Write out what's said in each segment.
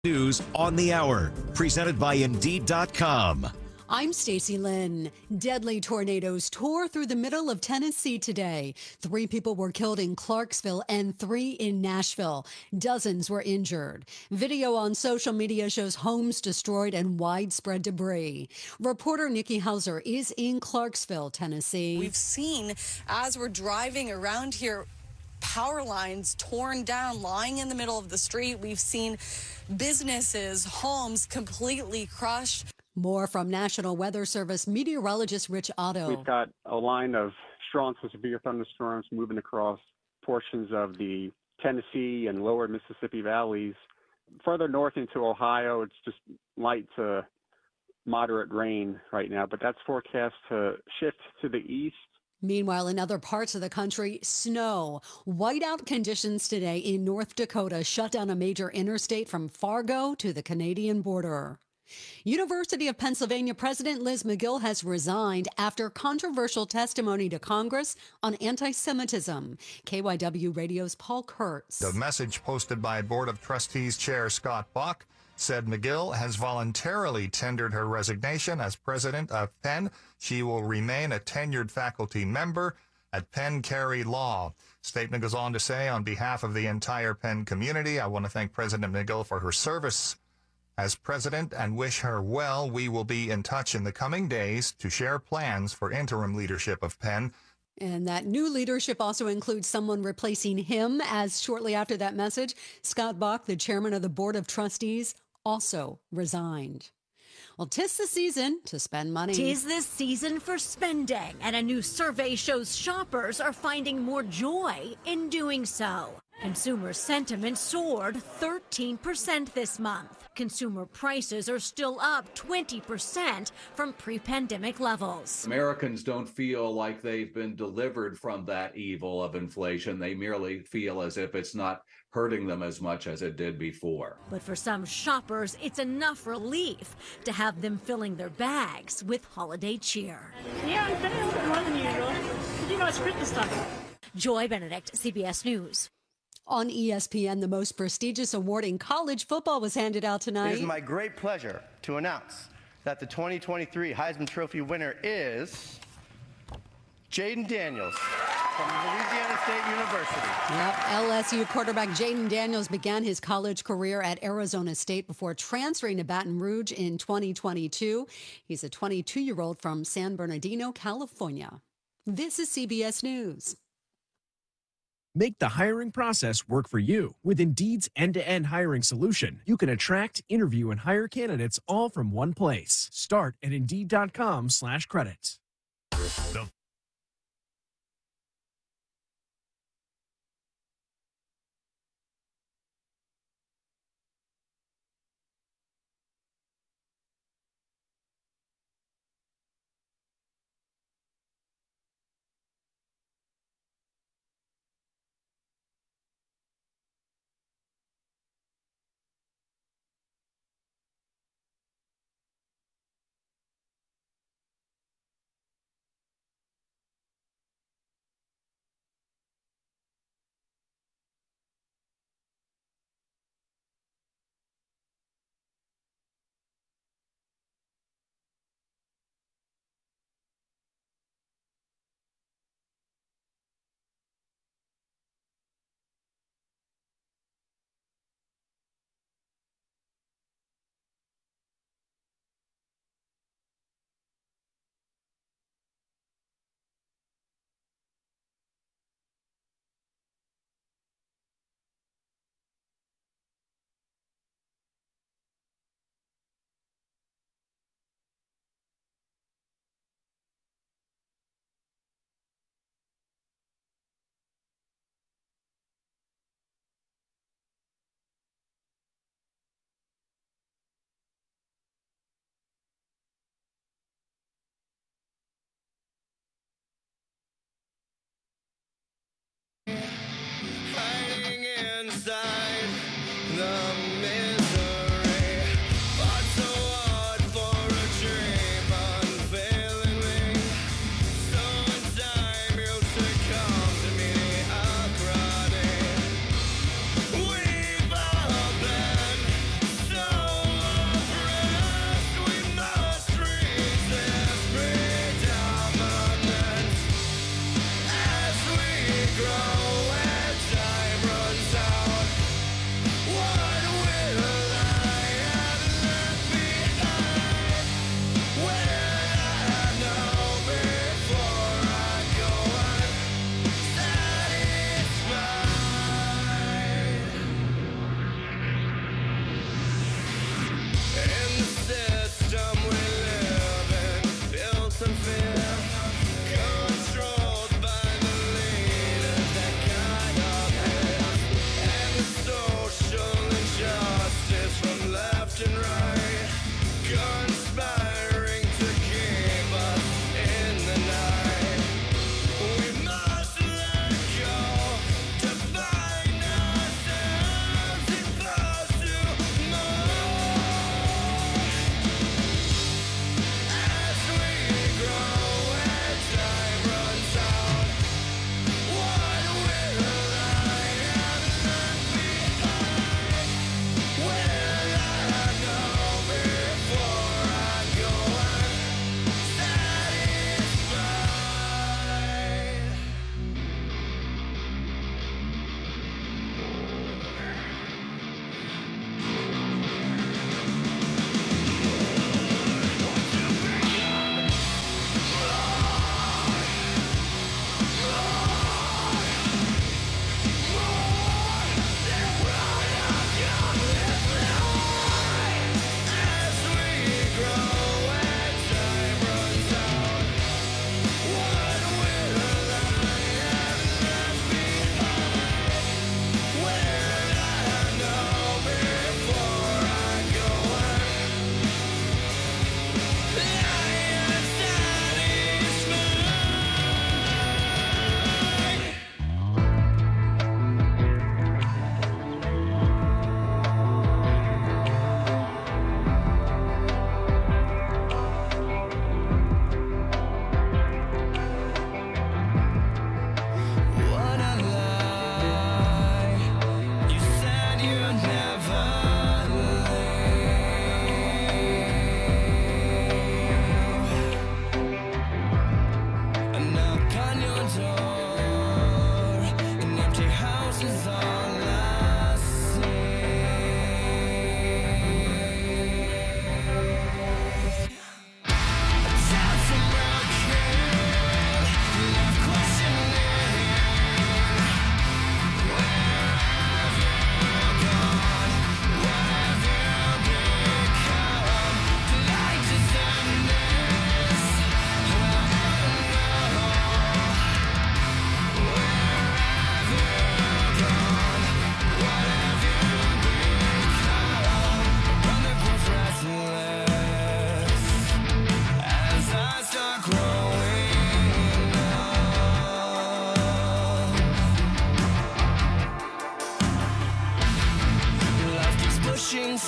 News on the hour, presented by Indeed.com. I'm Stacy Lynn. Deadly tornadoes tore through the middle of Tennessee today. 3 people were killed in Clarksville and 3 in Nashville. Dozens were injured. Video on social media shows homes destroyed and widespread debris. Reporter Nikki Hauser is in Clarksville, Tennessee. We've seen, as we're driving around here, power lines torn down, lying in the middle of the street. We've seen businesses, homes completely crushed. More from National Weather Service meteorologist Rich Otto. We've got a line of strong to severe thunderstorms moving across portions of the Tennessee and lower Mississippi valleys. Further north into Ohio, it's just light to moderate rain right now, but that's forecast to shift to the east. Meanwhile, in other parts of the country, snow. Whiteout conditions today in North Dakota shut down a major interstate from Fargo to the Canadian border. University of Pennsylvania President Liz Magill has resigned after controversial testimony to Congress on anti-Semitism. KYW Radio's Paul Kurtz. The message posted by Board of Trustees Chair Scott Bach said Magill has voluntarily tendered her resignation as president of Penn. She will remain a tenured faculty member at Penn Carey Law. Statement goes on to say, on behalf of the entire Penn community, I want to thank President Magill for her service as president and wish her well. We will be in touch in the coming days to share plans for interim leadership of Penn. And that new leadership also includes someone replacing him, as shortly after that message, Scott Bach, the chairman of the Board of Trustees, also resigned. Well, 'tis the season to spend money. 'Tis the season for spending, and a new survey shows shoppers are finding more joy in doing so. Consumer sentiment soared 13% this month. Consumer prices are still up 20% from pre-pandemic levels. Americans don't feel like they've been delivered from that evil of inflation. They merely feel as if it's not hurting them as much as it did before. But for some shoppers, it's enough relief to have them filling their bags with holiday cheer. Yeah, I'm spending a little bit more than usual. You know, it's Christmas time. Joy Benedict, CBS News. On ESPN, the most prestigious award in college football was handed out tonight. It is my great pleasure to announce that the 2023 Heisman Trophy winner is Jayden Daniels from Louisiana State University. Yep, LSU quarterback Jayden Daniels began his college career at Arizona State before transferring to Baton Rouge in 2022. He's a 22-year-old from San Bernardino, California. This is CBS News. Make the hiring process work for you. With Indeed's end-to-end hiring solution, you can attract, interview, and hire candidates all from one place. Start at Indeed.com/credits. The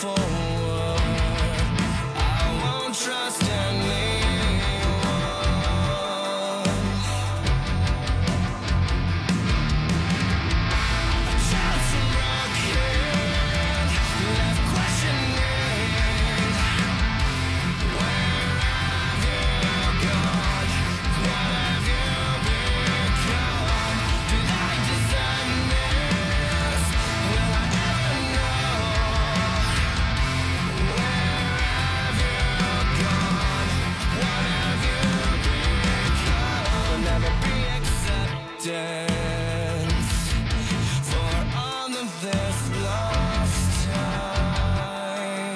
forward. I won't trust anyone. A child from broken, left questioning. Where have you gone? What have you become? Did I design this? Will I ever know? Where have you gone? What have you become? Will never be acceptance for all of this lost time.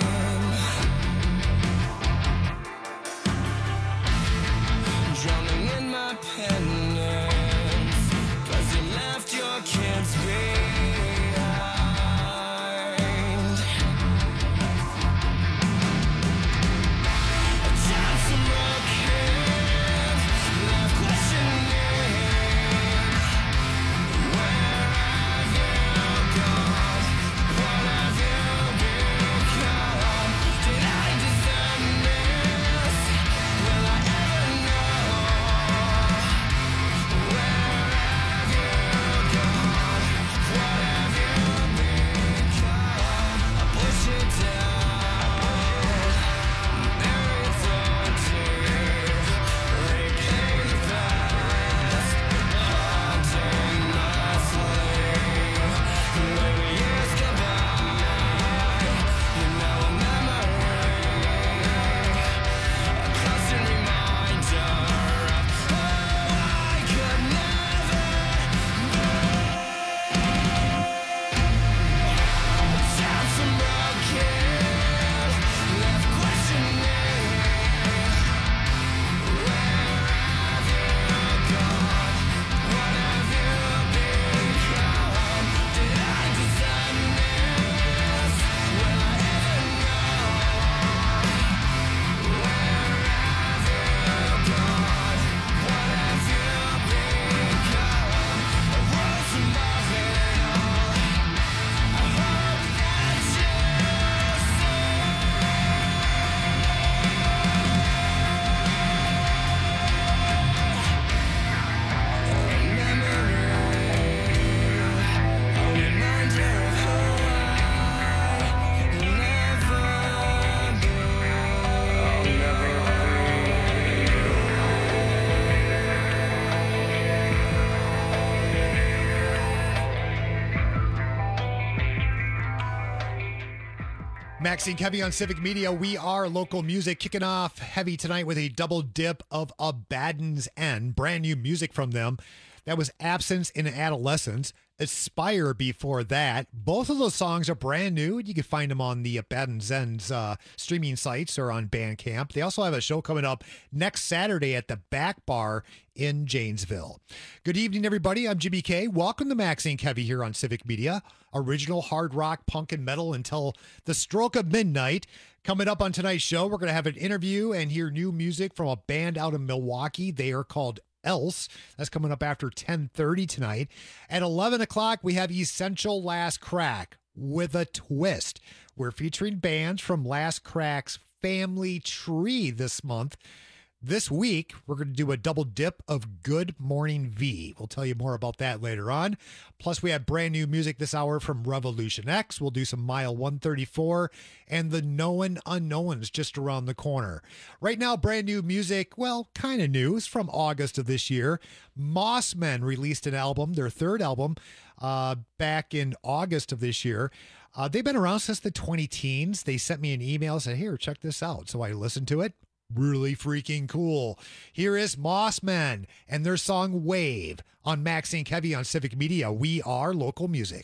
Drowning in my penance, 'cause you left your kids behind. A child from broken, left questioning. Where have you gone? What have you become? Did I design this? Will I ever know? Where have you gone? What have you become? I push it down, bury it so deep, replay the past, haunting my sleep. When the years go by, you're now a memory, a constant reminder of who I could never be. A child from broken, left questioning. Where have you gone? What have you become? Did I design this? Will I ever know? Where have you gone? What have you become? A world from above it all. I hope that you see. Maxine Kevy on Civic Media. We are local music, kicking off heavy tonight with a double dip of Abaddon's End, brand new music from them. That was Absence in Adolescence. Aspire before that. Both of those songs are brand new. You can find them on the Abaddon's End's streaming sites or on Bandcamp. They also have a show coming up next Saturday at the Back Bar in Janesville. Good evening, everybody. I'm Jimmy K. Welcome to Maxine Kevy here on Civic Media. Original hard rock, punk, and metal until the stroke of midnight. Coming up on tonight's show, we're going to have an interview and hear new music from a band out of Milwaukee. They are called Else. That's coming up after 10:30 tonight. At 11 o'clock, we have Essential Last Crack with a Twist. We're featuring bands from Last Crack's family tree this month. This week, we're going to do a double dip of Good Morning V. We'll tell you more about that later on. Plus, we have brand new music this hour from Revolution X. We'll do some Mile 134 and the Known Unknowns just around the corner. Right now, brand new music, well, kind of new. It's from August of this year. Mossmen released an album, their third album, back in August of this year. They've been around since the 20-teens. They sent me an email and said, here, check this out. So I listened to it. Really freaking cool. Here is Mossmen and their song Wave on Maxine Kevy on Civic Media. We are local music.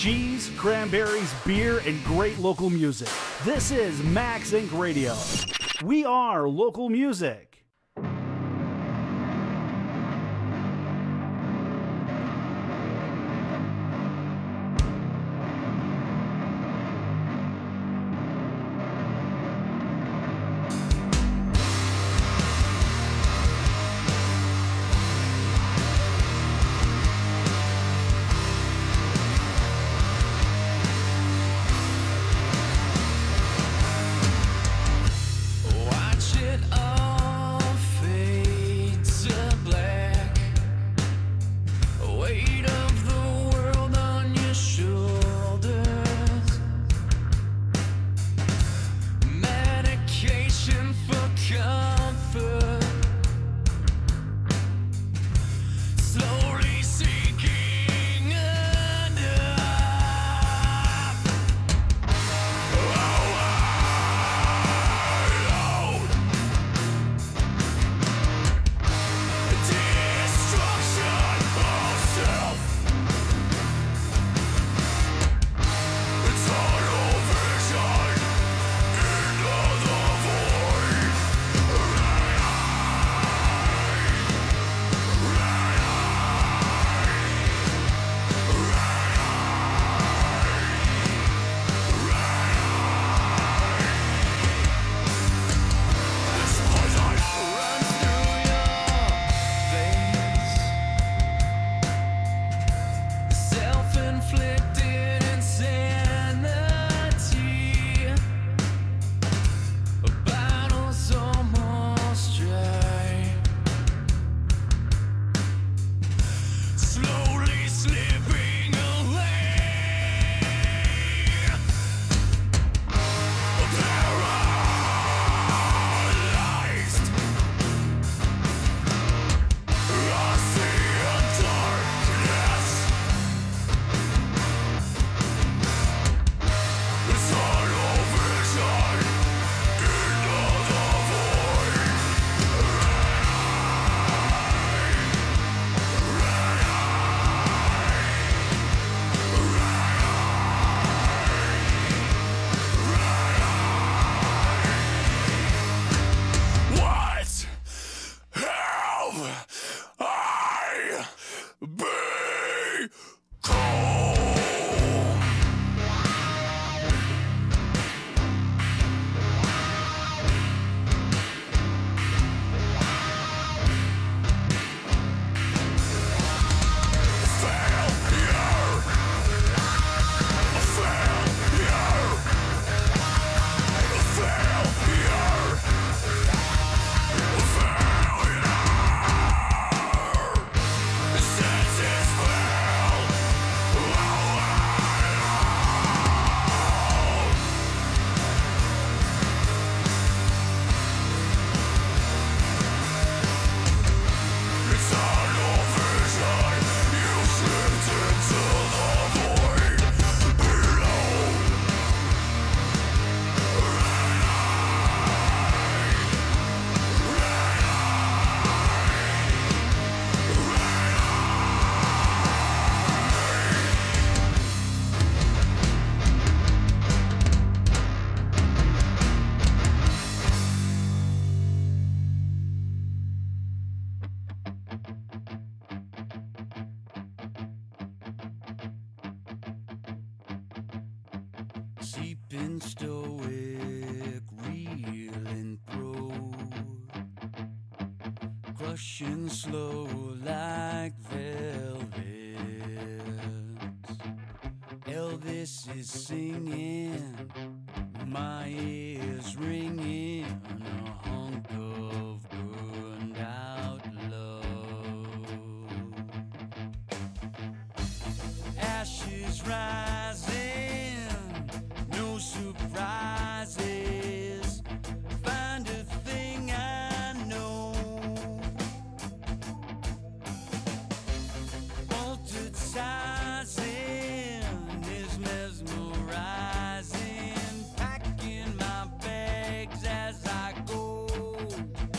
cheese, cranberries, beer, and great local music. This is Max Inc. Radio. We are local music. Watch it all fade to black. Weight of the world on your shoulders. Medication for comfort. Slowly sinking under. Destruction of self. Tunnel vision into the void. This poison runs through your veins. Self-inflicted insanity. Battle's almost dry. Slowly slipping away. Paralyzed. I see a darkness. Tunnel vision into the void. What have I become? Sleeping stoic, reeling through, crushing slow like velvet. Elvis is singing, my ears ringing, a hunk of burned out love. Ashes rising, no surprises. Find a thing I know. Altered sizing is mesmerizing. Packing my bags as I go.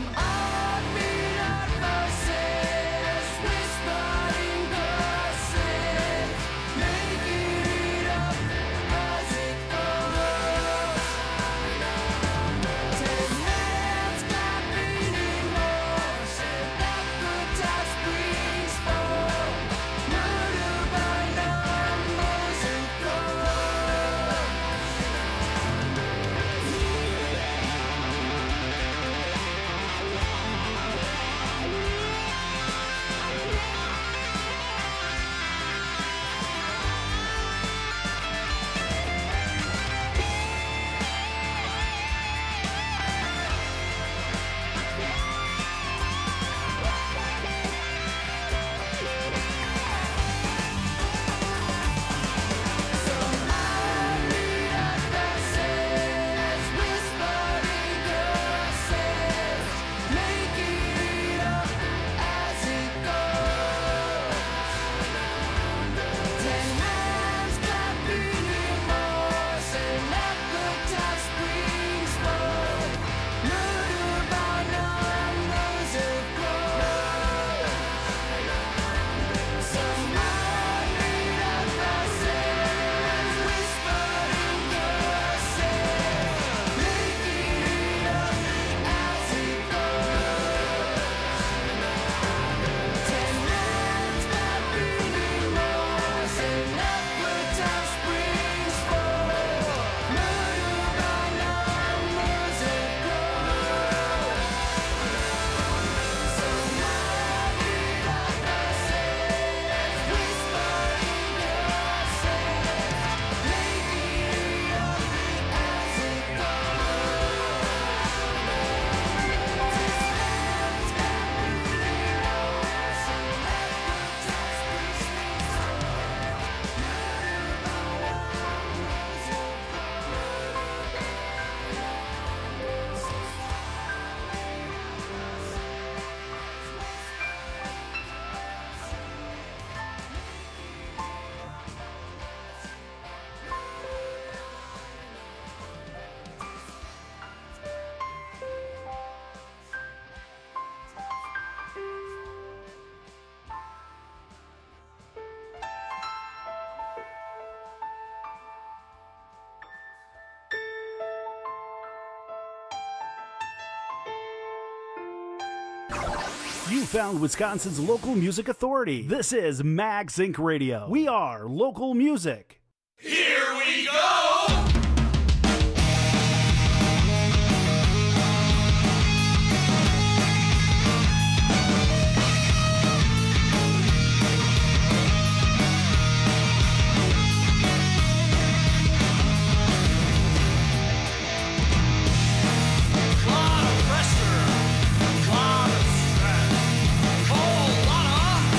You found Wisconsin's local music authority. This is Mag Zinc Radio. We are local music. Here we go!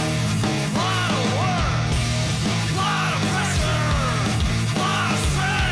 Lot of pressure, lot of stress.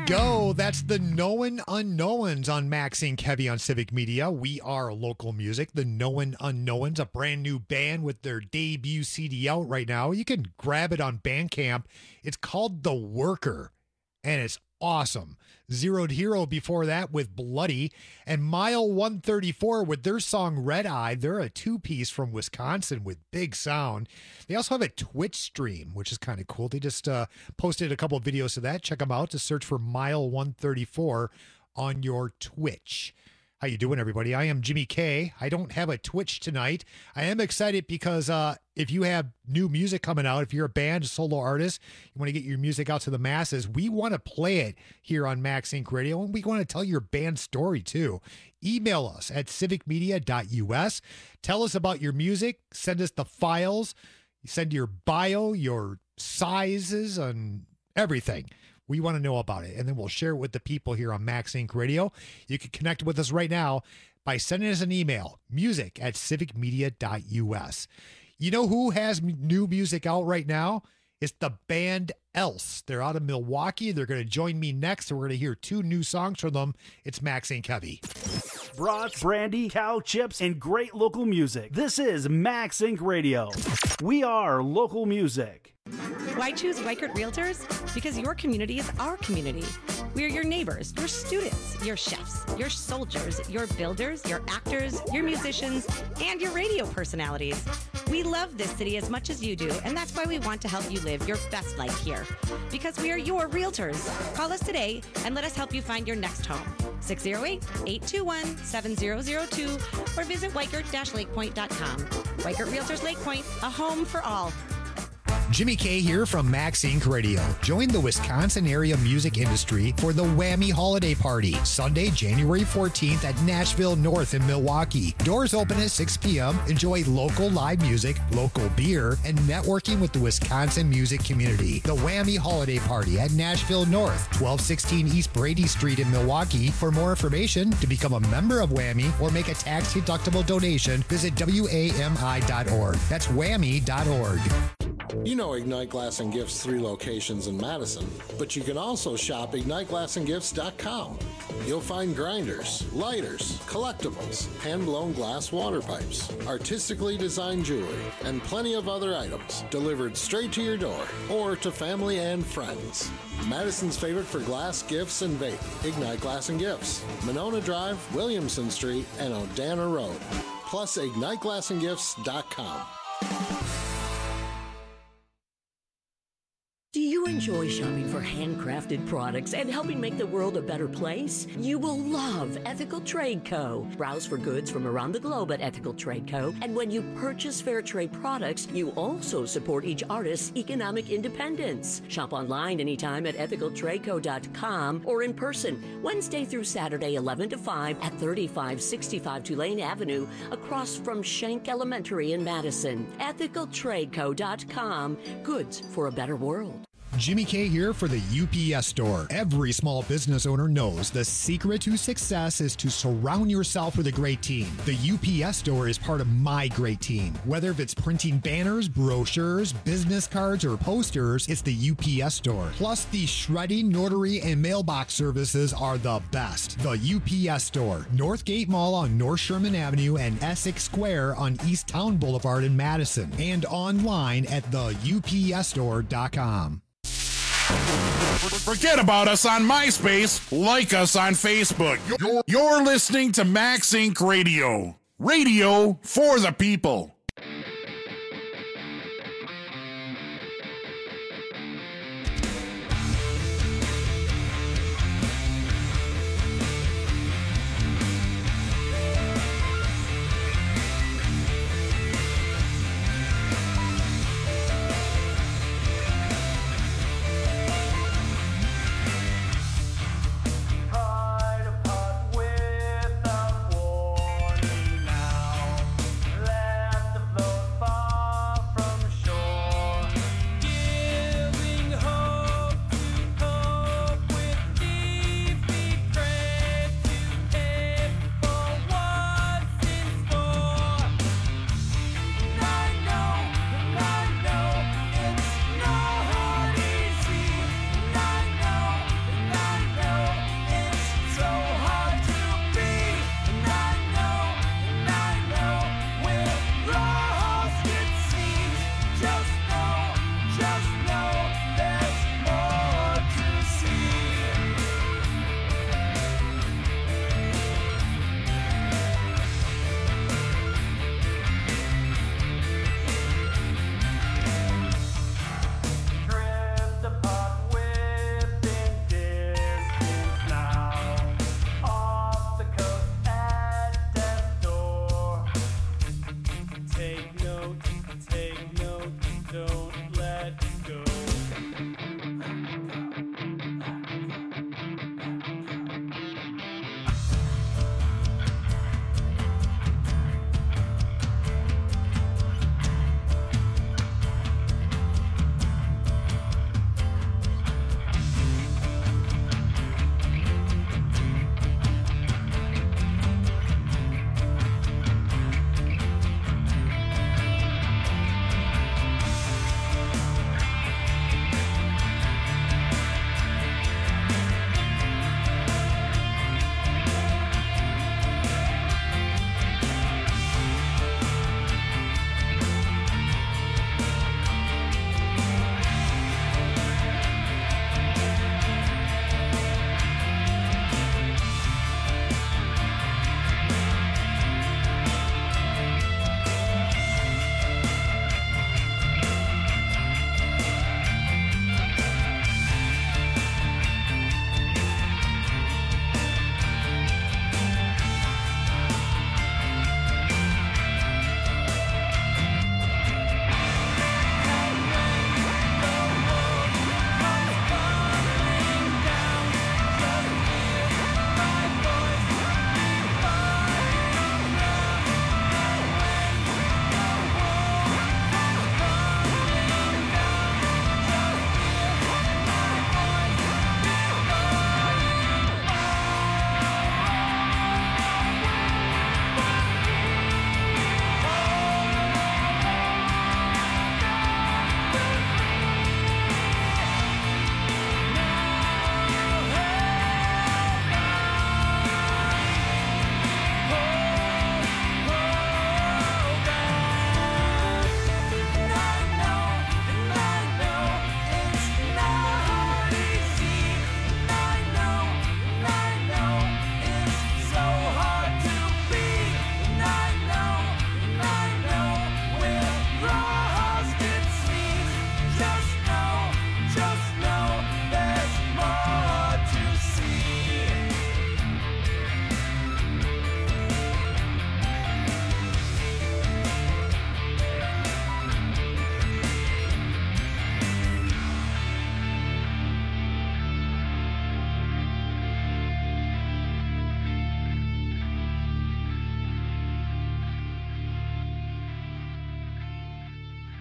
go. That's the Known Unknowns on Maxine Kevy on Civic Media. We are local music. The Known Unknowns, a brand new band with their debut CD out right now. You can grab it on Bandcamp. It's called The Worker, and it's awesome. Zeroed Hero before that with Bloody, and Mile 134 with their song Red Eye. They're a two-piece from Wisconsin with big sound. They also have a Twitch stream, which is kind of cool. They just posted a couple of videos of that. Check them out. Just search for Mile 134 on your Twitch. How you doing, everybody? I am Jimmy K. I don't have a Twitch tonight. I am excited because if you have new music coming out, if you're a band, a solo artist, you want to get your music out to the masses, we want to play it here on Max Inc. Radio, and we want to tell your band story, too. Email us at civicmedia.us. Tell us about your music. Send us the files. Send your bio, your sizes, and everything. We want to know about it, and then we'll share it with the people here on Max Inc. Radio. You can connect with us right now by sending us an email, music@civicmedia.us. You know who has new music out right now? It's the band Else. They're out of Milwaukee. They're going to join me next, and we're going to hear 2 new songs from them. It's Max Inc. Heavy. Brats, brandy, cow chips, and great local music. This is Max Inc. Radio. We are local music. Why choose Weichert Realtors? Because your community is our community. We are your neighbors, your students, your chefs, your soldiers, your builders, your actors, your musicians, and your radio personalities. We love this city as much as you do, and that's why we want to help you live your best life here. Because we are your realtors. Call us today and let us help you find your next home. 608-821-7002 or visit Weichert-lakepoint.com. Weichert Realtors Lake Point, a home for all. Jimmy K here from Max Inc. Radio. Join the Wisconsin area music industry for the Whammy Holiday Party, Sunday, January 14th at Nashville North in Milwaukee. Doors open at 6 p.m. Enjoy local live music, local beer, and networking with the Wisconsin music community. The Whammy Holiday Party at Nashville North, 1216 East Brady Street in Milwaukee. For more information, to become a member of Whammy or make a tax-deductible donation, visit WAMI.org. That's whammy.org. You know Ignite Glass and Gifts 3 locations in Madison, but you can also shop IgniteGlassandGifts.com. You'll find grinders, lighters, collectibles, hand-blown glass water pipes, artistically designed jewelry, and plenty of other items delivered straight to your door or to family and friends. Madison's favorite for glass, gifts, and vape. Ignite Glass and Gifts, Monona Drive, Williamson Street, and Odana Road. Plus IgniteGlassandGifts.com. Do you enjoy shopping for handcrafted products and helping make the world a better place? You will love Ethical Trade Co. Browse for goods from around the globe at Ethical Trade Co. And when you purchase fair trade products, you also support each artist's economic independence. Shop online anytime at ethicaltradeco.com or in person, Wednesday through Saturday, 11 to 5 at 3565 Tulane Avenue, across from Schenck Elementary in Madison. Ethicaltradeco.com. Goods for a better world. Jimmy K here for the UPS Store. Every small business owner knows the secret to success is to surround yourself with a great team. The UPS Store is part of my great team. Whether it's printing banners, brochures, business cards, or posters, it's the UPS Store. Plus, the shredding, notary, and mailbox services are the best. The UPS Store. Northgate Mall on North Sherman Avenue and Essex Square on East Town Boulevard in Madison. And online at theupsstore.com. Forget about us on MySpace. Like us on Facebook. You're listening to Max Inc. Radio. Radio for the people. Without warning now, left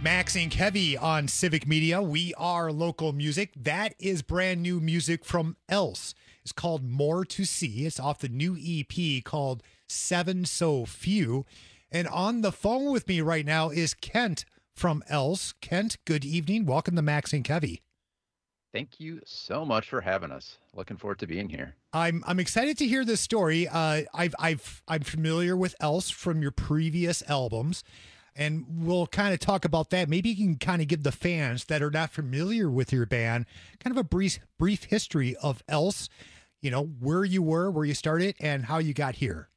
Maxing Heavy on Civic Media. We are local music. That is brand new music from Else. It's called More to See. It's off the new EP called Seven So Few. And on the phone with me right now is Kent from Else. Kent, good evening. Welcome to Maxing Heavy. Thank you so much for having us. Looking forward to being here. I'm excited to hear this story. I'm familiar with Else from your previous albums, and we'll kind of talk about that. Maybe you can kind of give the fans that are not familiar with your band kind of a brief history of Else, you know, where you were, where you started, and how you got here.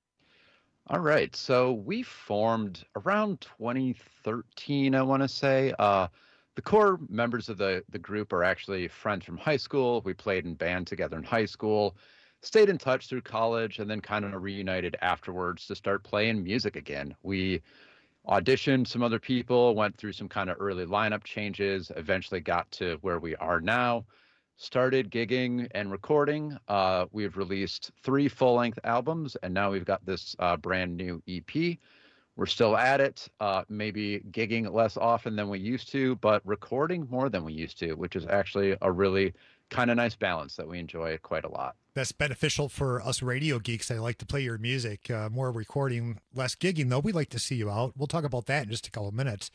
All right. So we formed around 2013, I want to say. The core members of the group are actually friends from high school. We played in band together in high school, stayed in touch through college, and then kind of reunited afterwards to start playing music again. We auditioned some other people, went through some kind of early lineup changes, eventually got to where we are now, started gigging and recording. We've released 3 full-length albums, and now we've got this brand new EP. We're still at it, maybe gigging less often than we used to, but recording more than we used to, which is actually a really kind of nice balance that we enjoy quite a lot. That's beneficial for us radio geeks. I like to play your music, more recording, less gigging, though. We like to see you out. We'll talk about that in just a couple of minutes.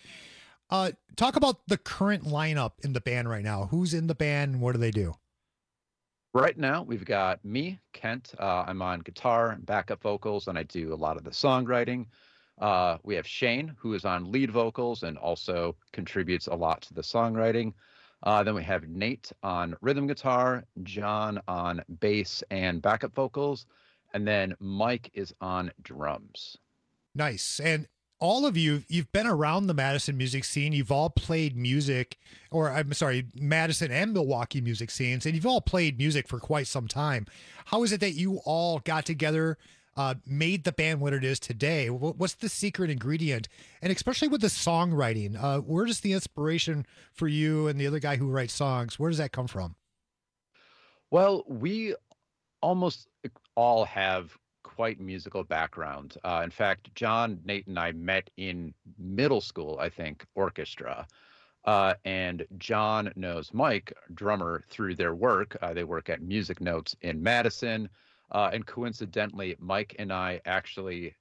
Talk about the current lineup in the band right now. Who's in the band and what do they do? Right now, we've got me, Kent. I'm on guitar and backup vocals, and I do a lot of the songwriting. We have Shane, who is on lead vocals and also contributes a lot to the songwriting. Then we have Nate on rhythm guitar, John on bass and backup vocals, and then Mike is on drums. Nice. And all of you've been around the Madison music scene. You've all played music, or I'm sorry, Madison and Milwaukee music scenes, and you've all played music for quite some time. How is it that you all got together, made the band what it is today? What's the secret ingredient? And especially with the songwriting, where does the inspiration for you and the other guy who writes songs, where does that come from? Well, we almost all have quite musical background. In fact, John, Nate, and I met in middle school, I think, orchestra. And John knows Mike, drummer, through their work. They work at Music Notes in Madison. And coincidentally, Mike and I actually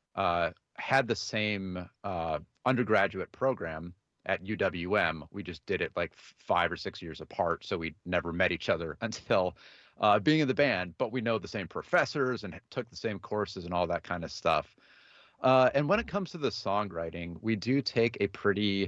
had the same undergraduate program at UWM. We just did it like 5 or 6 years apart, so we never met each other until being in the band. But we know the same professors and took the same courses and all that kind of stuff. And when it comes to the songwriting, we do take a pretty,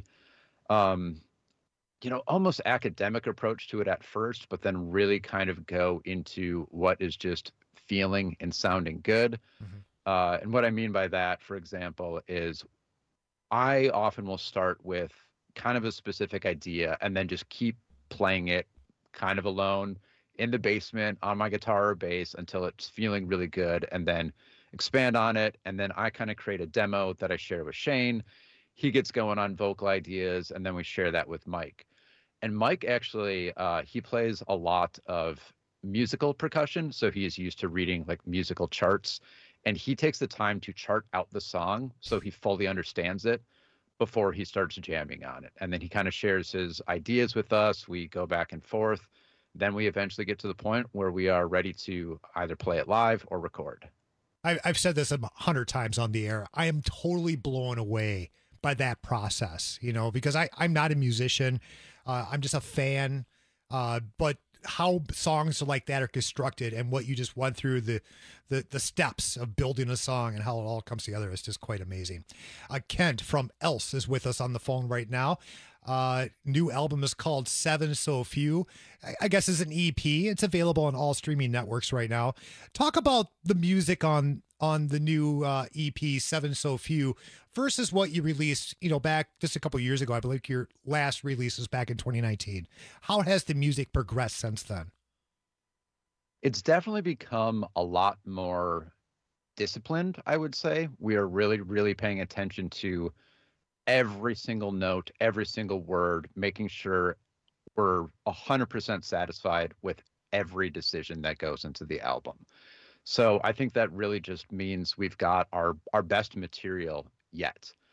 almost academic approach to it at first, but then really kind of go into what is just feeling and sounding good. Mm-hmm. And what I mean by that, for example, is I often will start with kind of a specific idea and then just keep playing it kind of alone in the basement on my guitar or bass until it's feeling really good, and then expand on it. And then I kind of create a demo that I share with Shane. He gets going on vocal ideas, and then we share that with Mike. And Mike actually, he plays a lot of musical percussion, so he is used to reading like musical charts, and he takes the time to chart out the song so he fully understands it before he starts jamming on it. And then he kind of shares his ideas with us. We go back and forth. Then we eventually get to the point where we are ready to either play it live or record. I've said this 100 times on the air. I am totally blown away by that process, because I'm not a musician. I'm just a fan. But how songs like that are constructed and what you just went through, the steps of building a song and how it all comes together is just quite amazing. Kent from Else is with us on the phone right now. New album is called Seven So Few. I guess is an EP. It's available on all streaming networks right now. Talk about the music on the new EP Seven So Few versus what you released, back just a couple years ago. I believe your last release was back in 2019. How has the music progressed since then? It's definitely become a lot more disciplined, I would say. We are really, really paying attention to every single note, every single word, making sure we're 100% satisfied with every decision that goes into the album. So I think that really just means we've got our best material yet.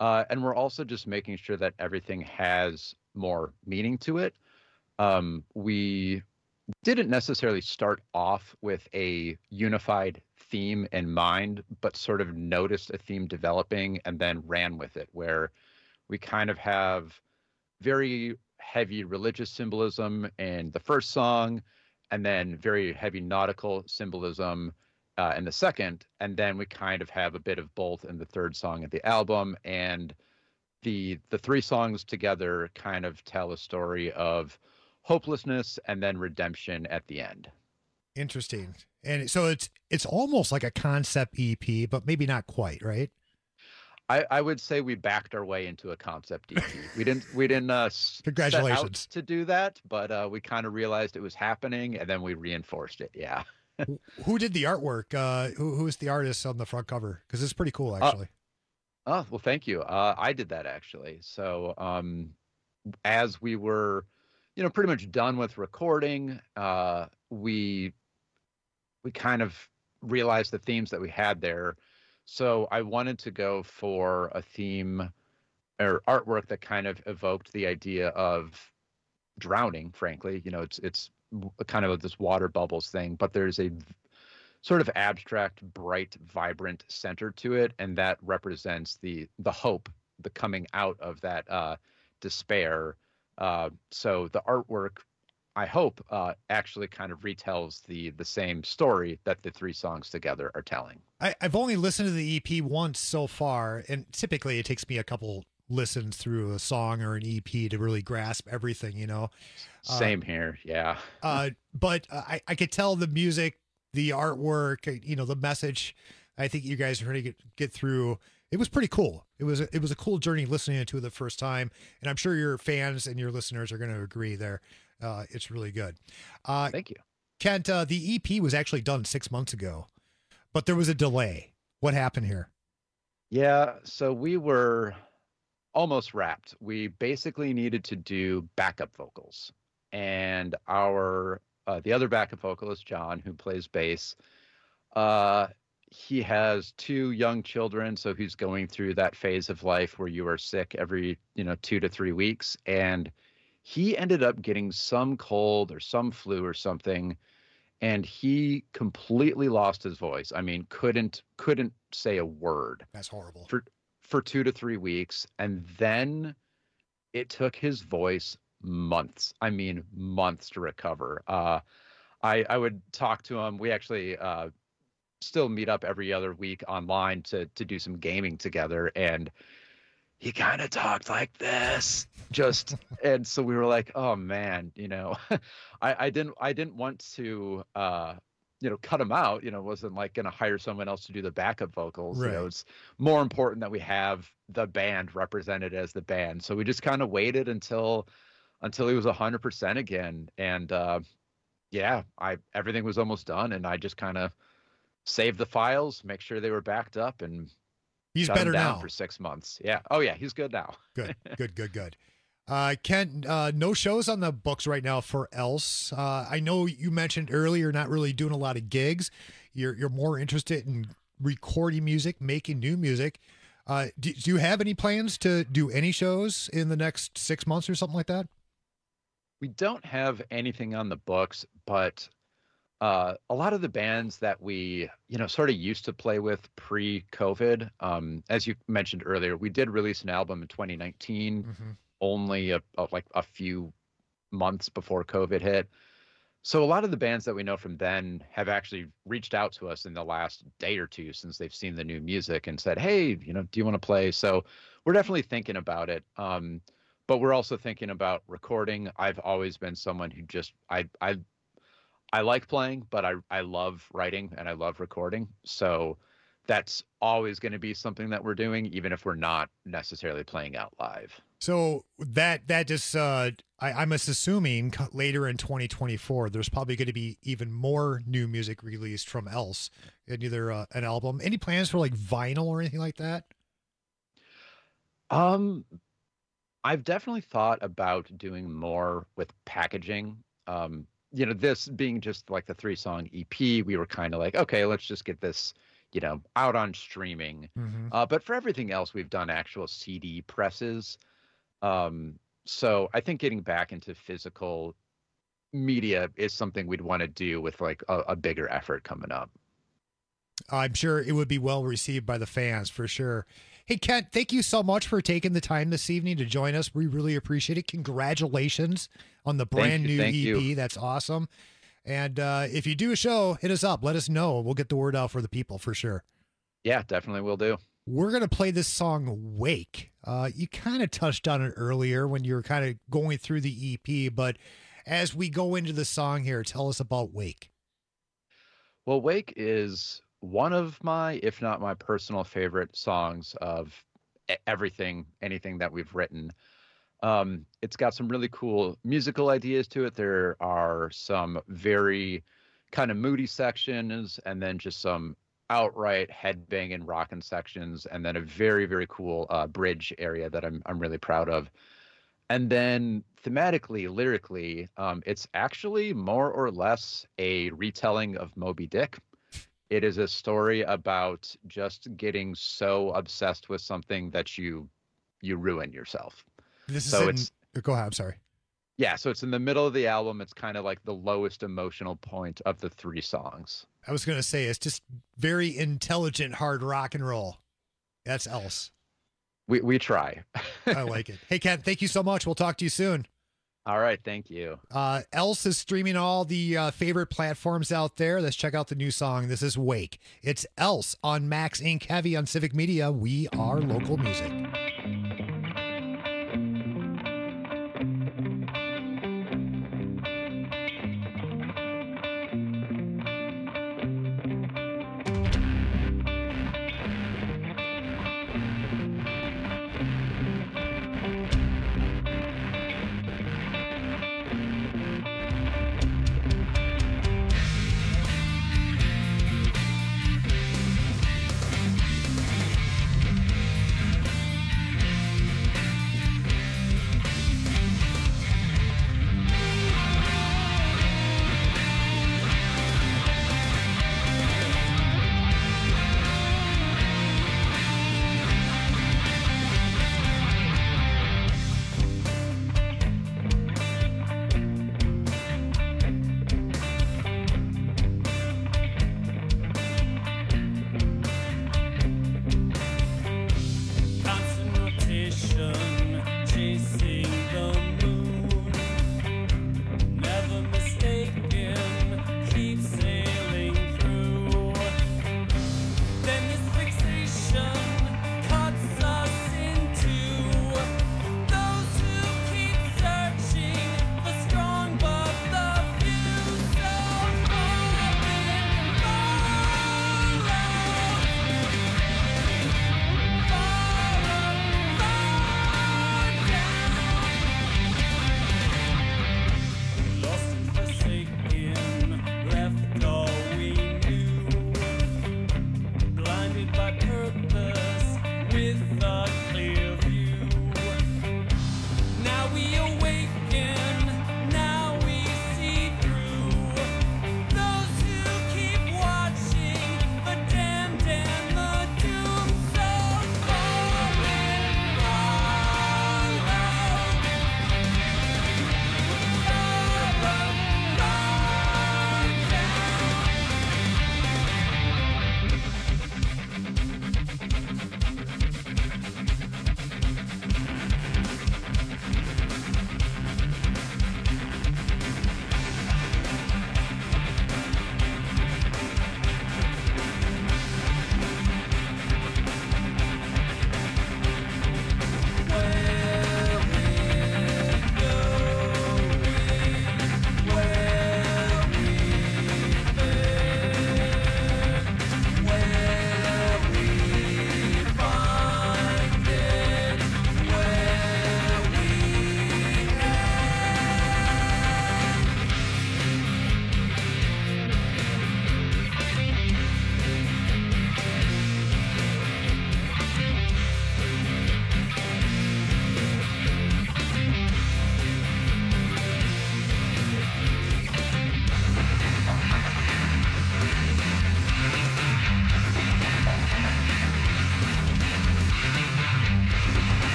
And we're also just making sure that everything has more meaning to it. We didn't necessarily start off with a unified theme in mind, but sort of noticed a theme developing and then ran with it, where we kind of have very heavy religious symbolism in the first song, and then very heavy nautical symbolism in the second, and then we kind of have a bit of both in the third song of the album. And the three songs together kind of tell a story of hopelessness and then redemption at the end. Interesting. And so it's almost like a concept EP, but maybe not quite, right? I would say we backed our way into a concept EP. We didn't Congratulations. set out to do that, but we kind of realized it was happening, and then we reinforced it. Yeah. Who did the artwork? Who's the artist on the front cover? Because it's pretty cool, actually. Oh, well, thank you. I did that, actually. So as we were, pretty much done with recording, we kind of realized the themes that we had there. So I wanted to go for a theme or artwork that kind of evoked the idea of drowning, frankly. It's kind of this water bubbles thing, but there's a sort of abstract, bright, vibrant center to it, and that represents the hope, the coming out of that despair. So the artwork, I hope, actually kind of retells the same story that the three songs together are telling. I've only listened to the EP once so far, and typically it takes me a couple listens through a song or an EP to really grasp everything, Same here, yeah. But I could tell the music, the artwork, the message, I think you guys are trying to get through. It was pretty cool. It was a cool journey listening to it the first time, and I'm sure your fans and your listeners are going to agree there. It's really good. Thank you. Kent, the EP was actually done 6 months ago, but there was a delay. What happened here? Yeah, so we were almost wrapped. We basically needed to do backup vocals, and our the other backup vocalist, John, who plays bass, he has 2 young children, so he's going through that phase of life where you are sick every 2 to 3 weeks, and he ended up getting some cold or some flu or something, and he completely lost his voice. I mean, couldn't say a word. That's horrible. For 2 to 3 weeks, and then it took his voice months. I mean, months to recover. I would talk to him. We actually still meet up every other week online to do some gaming together, and he kind of talked like this, and so we were like, oh man, I didn't want to cut him out. Wasn't like going to hire someone else to do the backup vocals. Right. It's more important that we have the band represented as the band. So we just kind of waited until he was 100% again. And everything was almost done, and I just kind of saved the files, make sure they were backed up, and he's shut better him down now for 6 months. Yeah. Oh yeah, he's good now. Good. Kent, no shows on the books right now for Else. I know you mentioned earlier you're not really doing a lot of gigs. You're more interested in recording music, making new music. Do you have any plans to do any shows in the next 6 months or something like that? We don't have anything on the books, but a lot of the bands that we, sort of used to play with pre-COVID, as you mentioned earlier, we did release an album in 2019, only a few months before COVID hit. So a lot of the bands that we know from then have actually reached out to us in the last day or two since they've seen the new music and said, hey, do you want to play? So we're definitely thinking about it. But we're also thinking about recording. I've always been someone who just, I like playing, but I love writing and I love recording. So that's always going to be something that we're doing, even if we're not necessarily playing out live. So that just, I'm assuming later in 2024, there's probably going to be even more new music released from Else in either an album. Any plans for like vinyl or anything like that? I've definitely thought about doing more with packaging. This being just like the 3-song EP, we were kind of like, okay, let's just get this, out on streaming. But for everything else, we've done actual CD presses. So I think getting back into physical media is something we'd want to do with like a bigger effort coming up. I'm sure it would be well received by the fans for sure. Hey, Kent, thank you so much for taking the time this evening to join us. We really appreciate it. Congratulations on the brand new EP. That's awesome. And if you do a show, hit us up. Let us know. We'll get the word out for the people for sure. Yeah, definitely will do. We're going to play this song, Wake. You kind of touched on it earlier when you were kind of going through the EP, but as we go into the song here, tell us about Wake. Well, Wake is one of my, if not my personal favorite songs of anything that we've written. It's got some really cool musical ideas to it. There are some very kind of moody sections, and then just some outright headbanging rockin' sections, and then a very, very cool bridge area that I'm really proud of. And then thematically, lyrically, it's actually more or less a retelling of Moby Dick. It is a story about just getting so obsessed with something that you ruin yourself. Go ahead. I'm sorry. Yeah, so it's in the middle of the album. It's kind of like the lowest emotional point of the 3 songs. I was going to say it's just very intelligent hard rock and roll. That's Else. We try. I like it. Hey, Ken, thank you so much. We'll talk to you soon. All right, thank you. Else is streaming all the favorite platforms out there. Let's check out the new song. This is Wake. It's Else on Max Inc. Heavy on Civic Media. We are local music.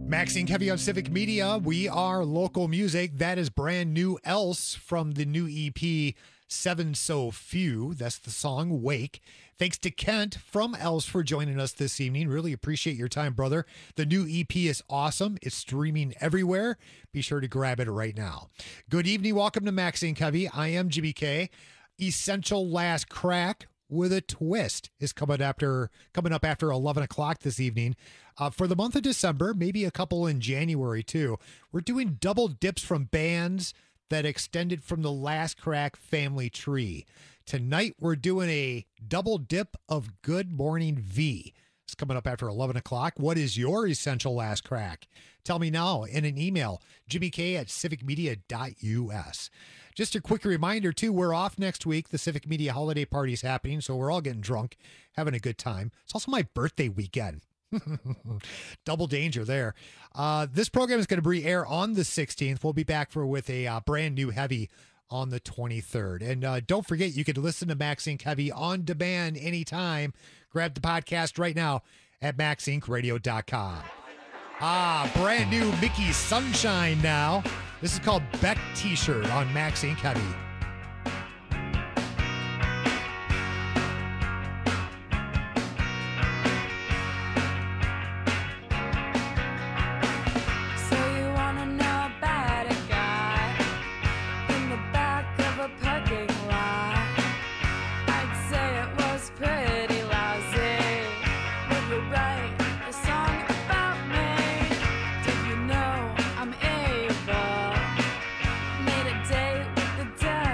Maxine Kevy on Civic Media. We are local music. That is brand new Else from the new EP, Seven So Few. That's the song Wake. Thanks to Kent from Else for joining us this evening. Really appreciate your time, brother. The new EP is awesome. It's streaming everywhere. Be sure to grab it right now. Good evening. Welcome to Maxine Kevy. I am Jimmy K. Essential Last Crack with a Twist is coming up after 11 o'clock this evening. For the month of December, maybe a couple in January too, we're doing double dips from bands that extended from the Last Crack family tree. Tonight, we're doing a double dip of Good Morning V. It's coming up after 11 o'clock. What is your Essential Last Crack? Tell me now in an email, jimmyk@civicmedia.us. Just a quick reminder, too, we're off next week. The Civic Media holiday party is happening, so we're all getting drunk, having a good time. It's also my birthday weekend. Double danger there. This program is going to re-air on the 16th. We'll be back with a brand new heavy on the 23rd. And don't forget, you can listen to Max Inc. Heavy on demand anytime. Grab the podcast right now at maxincradio.com. Brand new Mickey Sunshine now. This is called Beck T-shirt on Max Inc. Heavy. Made a date with the devil.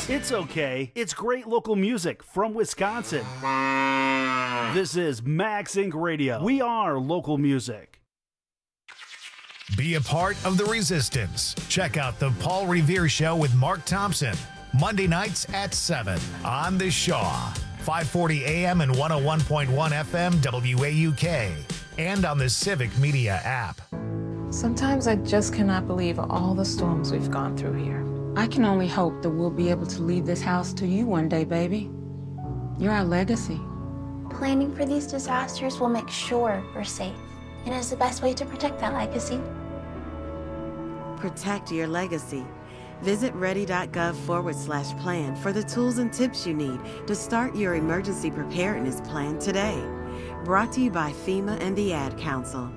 It's okay. It's great local music from Wisconsin. This is Max Inc. Radio. We are local music. Be a part of the resistance. Check out the Paul Revere Show with Mark Thompson. Monday nights at 7 on the Shaw. 540 AM and 101.1 FM WAUK. And on the Civic Media app. Sometimes I just cannot believe all the storms we've gone through here. I can only hope that we'll be able to leave this house to you one day, baby. You're our legacy. Planning for these disasters will make sure we're safe, and is the best way to protect that legacy. Protect your legacy. Visit ready.gov/plan for the tools and tips you need to start your emergency preparedness plan today. Brought to you by FEMA and the Ad Council.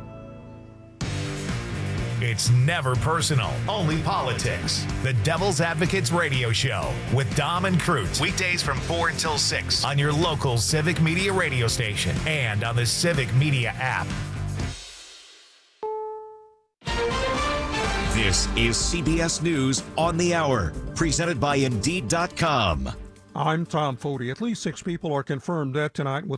It's never personal, only politics. The Devil's Advocates Radio Show with Dom and Crute. Weekdays from 4 until 6 on your local Civic Media radio station and on the Civic Media app. This is CBS News on the Hour, presented by Indeed.com. I'm Tom Foti. At least 6 people are confirmed dead tonight with